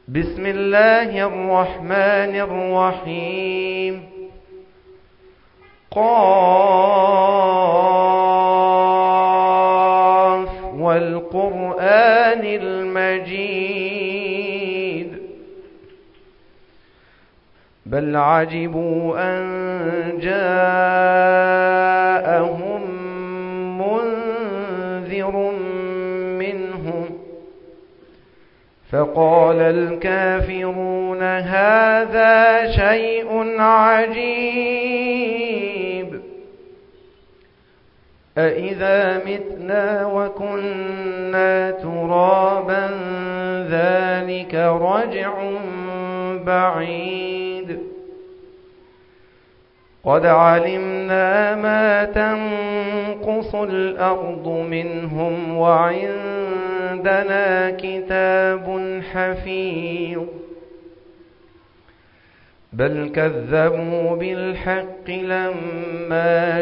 بسم الله الرحمن الرحيم. قاف والقرآن المجيد بل عجبوا أن جاءهم منذر منهم فقال الكافرون هذا شيء عجيب أإذا متنا وكنا ترابا ذلك رجع بعيد قد علمنا ما تنقص الأرض منهم وعندنا كتاب حفيظ بل كذبوا بالحق لما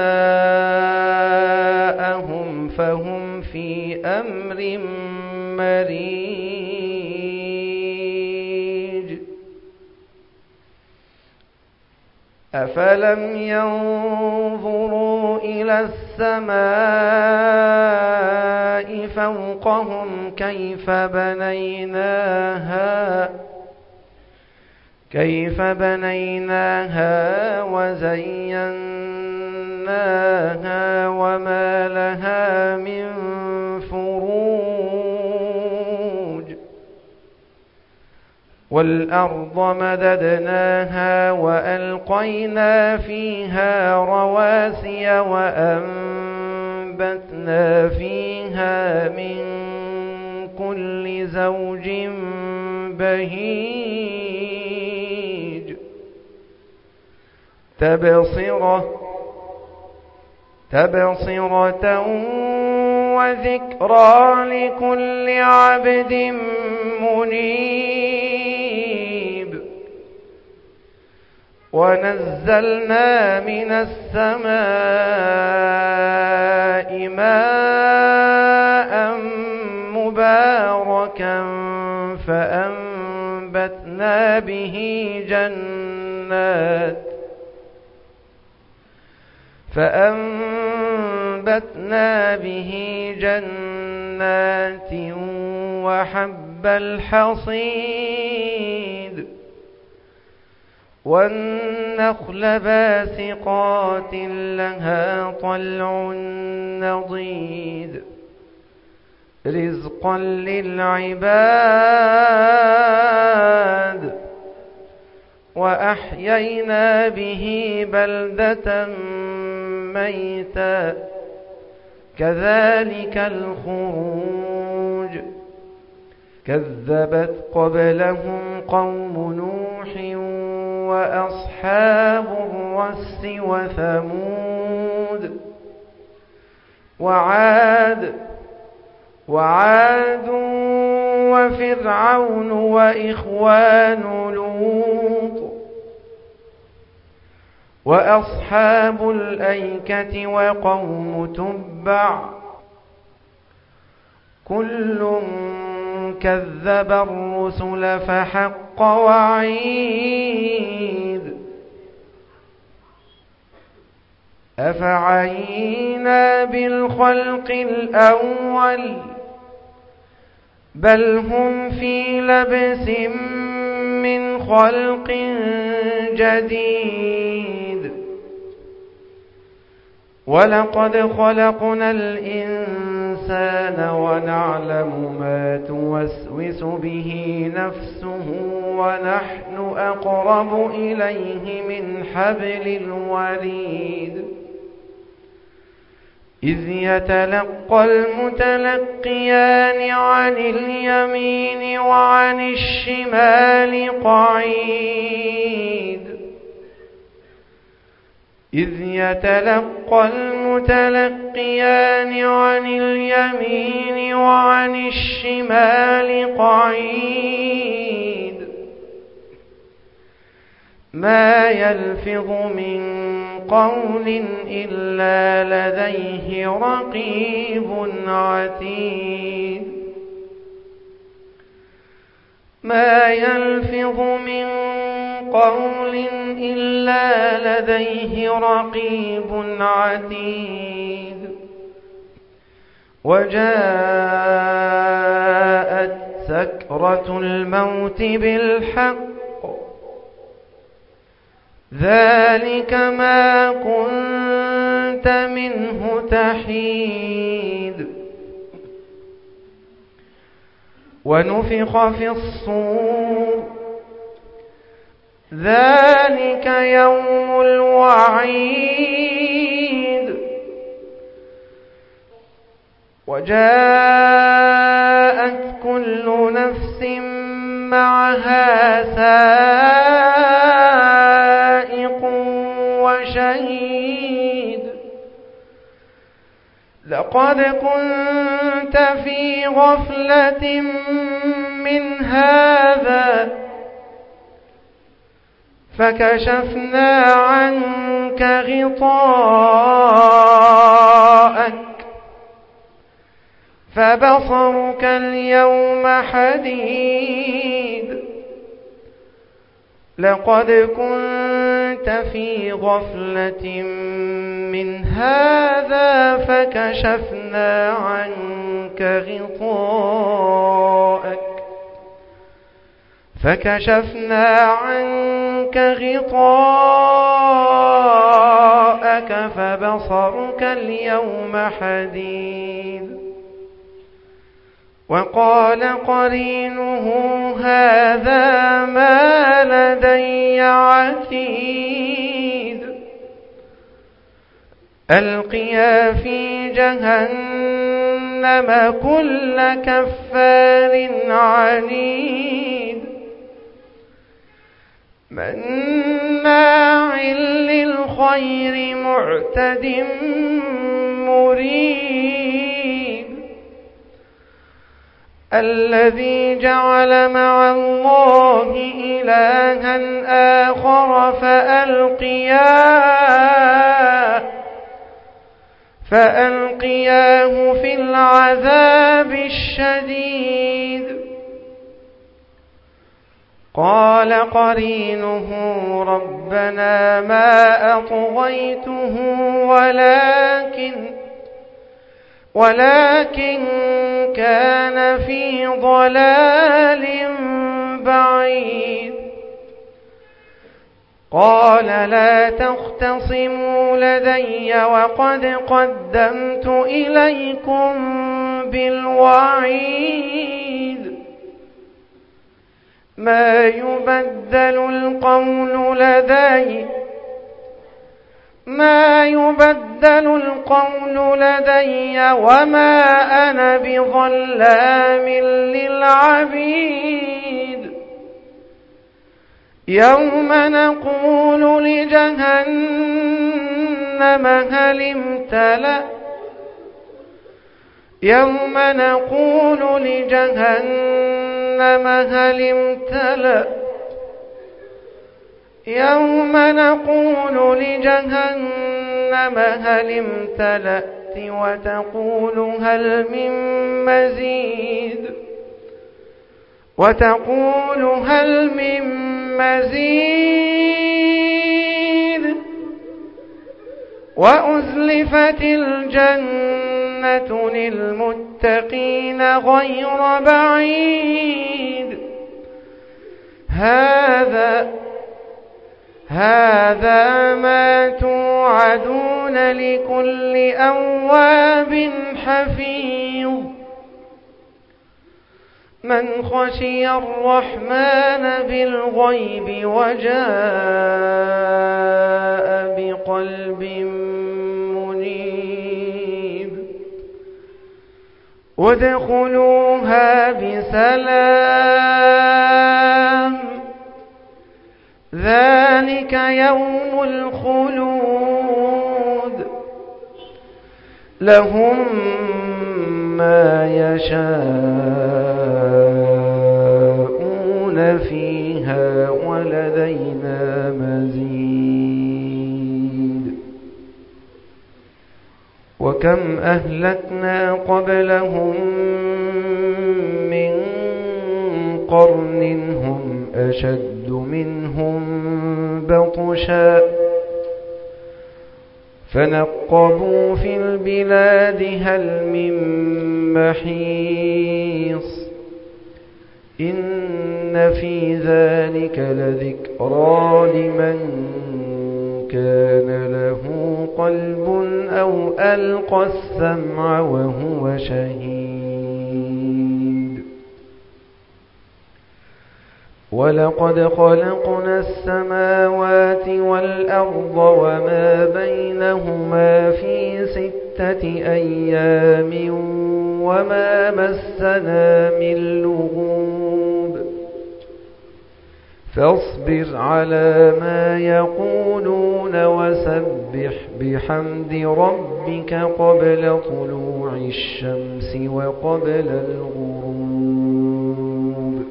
جاءهم فهم في أمر مريج أفلم ينظروا إلى السماء فوقهم كيف بنيناها وزيناها وما لها من فروج والأرض مددناها وألقينا فيها رواسي وأنبتنا فيها من كل زوج بهيج تبصرة وذكرى لكل عبد منيب ونزلنا من السماء ماء مباركا فأنبتنا به جنات وحب الحصيد والنخل باسقات لها طلع نضيد رزقا للعباد وأحيينا به بلدة ميتا كذلك الخروج كذبت قبلهم قوم نوح وأصحاب الرس وثمود وعاد وفرعون وإخوان لوط وأصحاب الأيكة وقوم تبع كل كذب الرسل فحق وعيد أفعينا بالخلق الأول بل هم في لبس من خلق جديد ولقد خلقنا الإنسان ونعلم ما توسوس به نفسه ونحن أقرب إليه من حبل الوريد إذ يتلقى المتلقيان عن اليمين وعن الشمال قعيد إذ يتلقى المتلقيان عن اليمين وعن الشمال قعيد ما يلفظ من قول إلا لديه رقيب عتيد ما يلفظ من قول إلا لديه رقيب عتيد وجاءت سكرة الموت بالحق ذلك ما كنت منه تحيد ونفخ في الصور ذلك يوم الوعيد وجاءت كل نفس معها سائق وشهيد لقد كنت في غفلة من هذا فكشفنا عنك غطاءك فبصرك اليوم حديد لقد كنت في غفلة من هذا فكشفنا عنك غطاءك فبصرك اليوم حديد وقال قرينه هذا ما لدي عتيد ألقيا في جهنم كل كفار عنيد مناع للخير معتد مريب الذي جعل مع الله إلها آخر فألقياه في العذاب الشديد قال قرينه ربنا ما أطغيته ولكن كان في ضلال بعيد قال لا تختصموا لدي وقد قدمت إليكم بالوعيد ما يبدل القول لدي وما أنا بظلام للعبيد يوم نقول لجهنم هل امتلأت وتقول هل من مزيد وأزلفت الجنة للمتقين غير بعيد هذا ما توعدون لكل أواب حفيظ من خشي الرحمن بالغيب وجاء بقلب منيب ادخلوها بسلام ذلك يوم الخلود لهم ما يشاءون فيها ولدينا مزيد وكم أهلكنا قبلهم من قرن هم أشد منهم بطشا فنقبوا في البلاد هل من محيص إن في ذلك لذكرى لمن كان له قلب أو ألقى السمع وهو شهيد ولقد خلقنا السماوات والأرض وما بينهما في 6 أيام وما مسنا من لغوب فاصبر على ما يقولون وسبح بحمد ربك قبل طلوع الشمس وقبل الغروب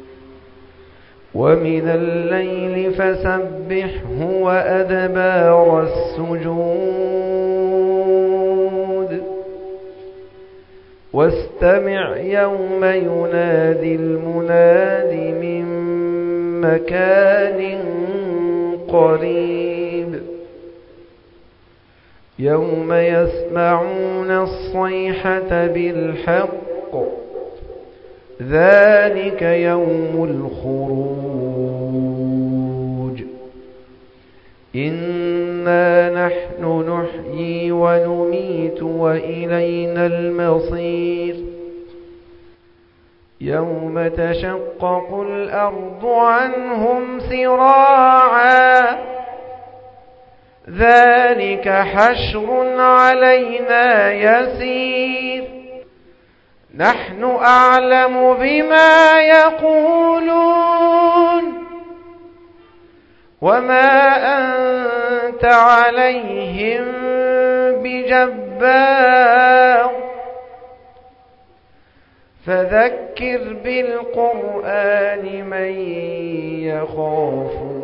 ومن الليل فسبحه وأدبار السجود واستمع يوم ينادي المناد من مكان قريب يوم يسمعون الصيحة بالحق ذلك يوم الخروج إنا نحن نحيي ونميت وإلينا المصير يوم تشقق الأرض عنهم سراعا ذلك حشر علينا يسير نحن أعلم بما يقولون وما أنت عليهم بجبار فذكر بالقرآن من يخاف